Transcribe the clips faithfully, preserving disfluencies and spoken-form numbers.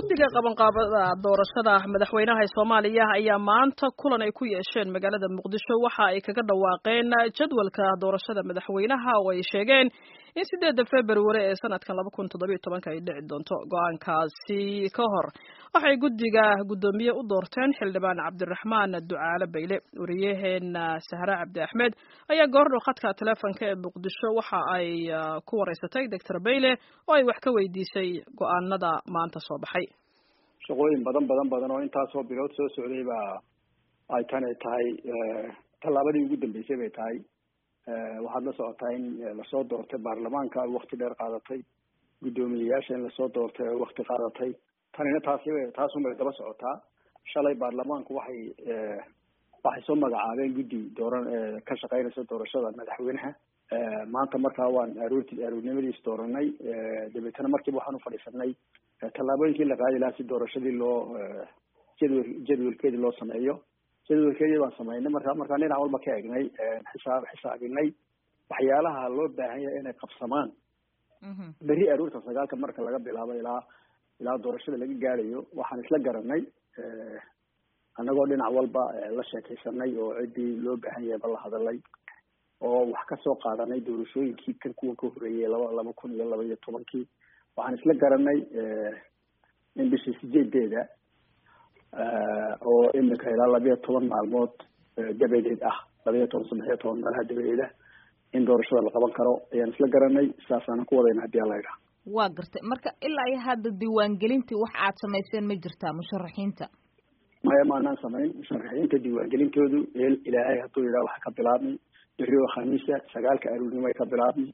guddiga qabanqaabada doorashada madaxweynaha Soomaaliya ayaa maanta kulan ay ku yeesheen magaalada Muqdisho waxa ay kaga dhawaaqeen jadwalka doorashada madaxweynaha oo ay sheegeen in sideeda February ee sanadkan laba kun toddoba iyo toban ay dhici doonto. Go'aankaasi ka hor waxay guddiga gudoomiye u doorteen xildhibaan Cabdiraxmaan Ducaale Bayle. Wariyaheena Sahra Cabdi Axmed ayaa goordhow khadka telefoonka ee Muqdisho waxa ay ku wareysatay Doctor Bayle oo ay wax ka weydiisay go'aanada maanta soo baxay. shaqooyin badan badan badan oo intaas oo bilood soo socday baa ay tan tahay tallaabadii ugu dambeysay bay tahay waxaad la socotaa in lasoo doortay baarlamaanka waqti dheer qaadatay guddoomiyeyaasha in lasoo doortay waqti qaadatay tanina taasi taas unbay daba socotaa. shalay baarlamaanku waxay waxay soo magacaabeen guddi dooran ka shaqeynaysa doorashada madaxweynaha. maanta markaa waan aroortii aroornimadiis dooranay dabeetana markiiba waxaan u fadhiisanay tallaabooyinkii la qaadi lahaa si doorashadii loo jadwal jadwalkeedii loo sameeyo. jadwalkeedii baan sameynay markaa markaan dhinac walba ka eegnay xisaab xisaabinay waxyaalaha loo baahan yahay inay qabsamaan berri aroorta sagaalka marka laga bilaabo ilaa ilaa doorashada laga gaarayo. waxaan isla garanay annagoo dhinac walba la sheekaysanay oo ciddii loo baahan yahay ba la hadalay oo wax ka soo qaadanay doorashooyinkii kan kuwa ka horreeyay laba laba kun iyo laba iyo tobankii. waxaan isla garanay in bishii sideedeeda oo imika ilaa labiyo toban maalmood dabadeed ah labiyo toban saddex iyo toban meelaha dabadeeda in doorashada la qaban karo ayaan isla garanay. saasaan ku wadayna haddii alla yidhaha. waa gartay marka ilaa iyo hadda diiwaangelintii wax aad samayseen ma jirtaa musharaxiinta? maya maanaan samayn musharaxiinta diiwaangelintoodu ilaahay hadduu yidhaha waxa ka bilaabmay berri oo khamiisa sagaalka aroornimo ay ka bilaabmay.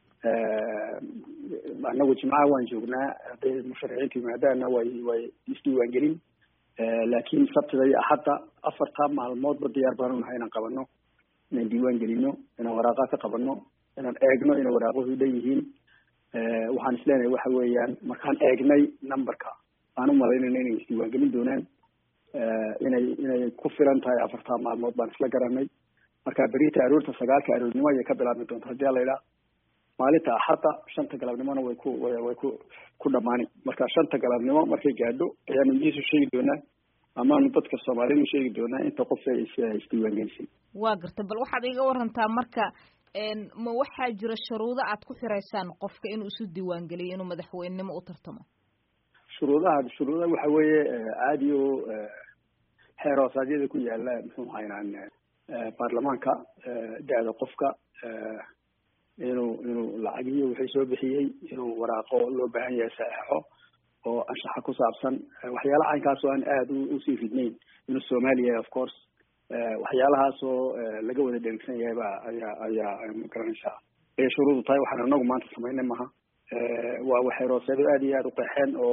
anagu jimcaha waan joognaa hadday musharaxiinta yimaadaana way way isdiiwaangelin laakiin sabtida iyo axadda afartaa maalmoodba diyaar baanu nahay inaan qabano inaan diiwaan gelino inaan waraaqa ka qabano inaan eegno inay waraaquhu dhan yihiin. waxaan isleenahay waxa weeyaan markaan eegnay numberka aan u malaynayna inay isdiiwaangelin doonaan inay inay ku filan tahay afartaa maalmood baan isla garanay. marka berita aroorta sagaalka aroornimo ayay ka bilaabmi doonta haddii alla yidhaha. maalinta axadda shanta galabnimona way ku way ku ku dhamaani. marka shanta galabnimo markay gaadho ayaanu idiisu sheegi doonaa amaanu dadka Soomaaliyeed u sheegi doonaa inta qof ay isdiiwaangelisay. waa gartay bal waxaad iga warantaa marka ma waxaa jira shuruudo aad ku xiraysaan qofka inuu isu diiwaangeliyo inuu madaxweynenimo u tartamo? shuruudaha shuruudaha waxa weeye caadi oo xeer hoosaadyada ku yaala muxuu ahaynaan baarlamaanka da'da qofka inuu inuu lacagiyo wixii soo bixiyey inuu waraaqo loo baahan yahay saxeexo oo anshaxa ku saabsan waxyaalaha caynkaas oo aan aada usii fidnayn inuu Soomaaliya of course waxyaalahaas oo laga wada dheregsan yahay ba ayaa ayaa garanaysaa ee shuruudu tahay. waxaan anagu maanta samaynay maha waa waxay rooseedo aada iyo aada u qeexeen oo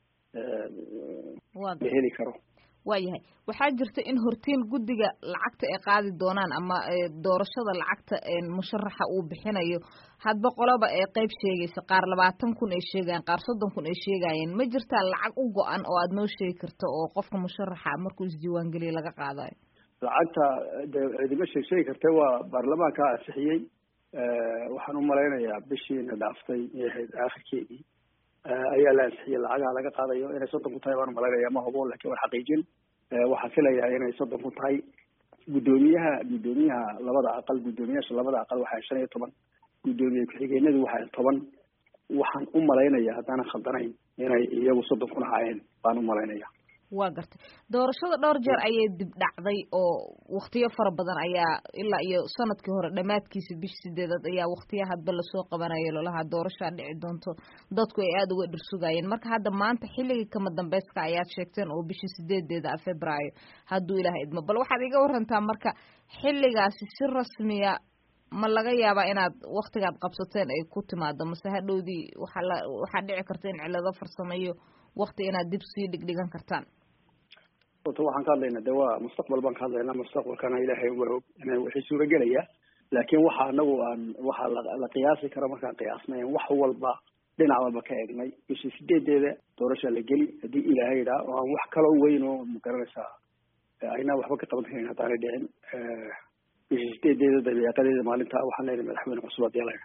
la heli karo. waayahay waxaa jirta in hortiin guddiga lacagta ay qaadi doonaan ama doorashada lacagta musharaxa uu bixinayo hadba qoloba ay qayb sheegaysa qaar labaatan kun ay sheegayaan qaar soddon kun ay sheegayeen. ma jirtaa lacag u go-an oo aada noo sheegi karto oo qofka musharaxa markuu isdiiwaangeliyo laga qaadayo? lacagta de cidima sheeg sheegi karta waa baarlamaanka ansixiyey. waxaan u malaynayaa bishiina dhaaftay yahayd aakhirkeedii ayaa la ansixiyey lacagaha laga qaadayo inay soddon ku tahay baan umalaynaya ma hubo laakiin waan xaqiijin. waxaan filayaa inay soddon ku tahay. guddoomiyaha guddoomiyaha labada aqal guddoomiyaasha labada aqal waxaa shan iyo toban guddoomiye ku-xigeenadu waxaa toban. waxaan u malaynayaa haddaanan khaldanayn inay iyagu soddon kun ahaayeen baan u malaynaya. waa gartay doorashada dhowr jeer ayay dib dhacday oo waktiyo fara badan ayaa ilaa iyo sanadkii hore dhammaadkiisa bish sideedaad ayaa waktiya hadba lasoo qabanayo lolaha doorashaa dhici doonto dadku ay aada uga dhirsugayeen. marka hadda maanta xilligii kama dambeyska ayaad sheegteen oo bishii sideedeeda ah February hadduu ilaah idmo. bal waxaad iga warantaa marka xilligaasi si rasmiya ma laga yaabaa inaad waktigaad qabsateen ay ku timaado mase hadhowdii waxaa la waxaa dhici karta in cilado farsameeyo wakti inaad dib sii dhigdhigan kartaan? horta waxaan ka hadlaynaa de waa mustaqbal baan ka hadlaynaa mustaqbalkana ilaahay waa og inay wixii suuragelaya laakiin waxa anagu aan waxaa la qiyaasi karo markaan qiyaasnay wax walba dhinac walba ka eegnay. bishii sideedeeda doorasha la geli haddii ilaahay yidhaha oo aan wax kaloo weyn oo magaranaysaa aynaa waxba ka qaban karin haddaanay dhicin. bishii sideedeeda dabeeqadeeda maalinta waxaan leenahay madaxweyne cusub haddii la yidhaha.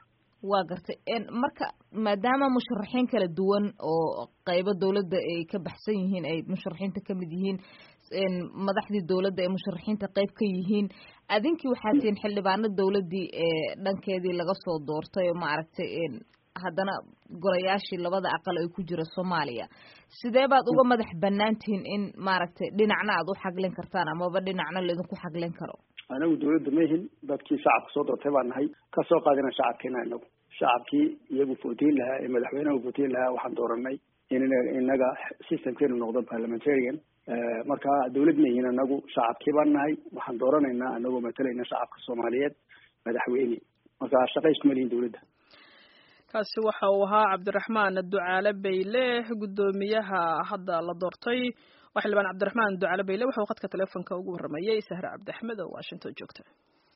waa gartay marka maadaama musharaxiin kala duwan oo qaybo dawladda ay ka baxsan yihiin ay musharaxiinta ka mid yihiin madaxdii dawladda ay musharaxiinta qayb ka yihiin adinkii waxaa tihiin xildhibaano dawladdii ee dhankeedii laga soo doortay oo maaragtay haddana golayaashii labada aqal ay ku jira Soomaaliya sidee baad uga madax banaantihiin in maaragtay dhinacna aad u xaglin kartaan amaba dhinacna laydinku xaglin karo anagu dawladda ma yihin dadkii shacabka soo doortay baan nahay ka soo qaadina shacabkeena inagu shacabkii iyagu footiin lahaa ee madaxweynaha footiin lahaa waxaan dooranay in inaga systemkeenu noqdo parliamentarian marka dawlad ma yihin anagu shacabkii baan nahay waxaan dooranaynaa anagoo matalayna shacabka Soomaaliyeed madaxweyne marka shaqo isma lihin dawladda kaasi waxa uu ahaa Cabdiraxmaan Ducaale Bayle gudoomiyaha hadda la doortay xildhibaan Cabdiraxmaan Ducaale Bayle wuxuu qadka telefoonka ugu waramayay Sahra Cabdi Axmed oo Washington joogta.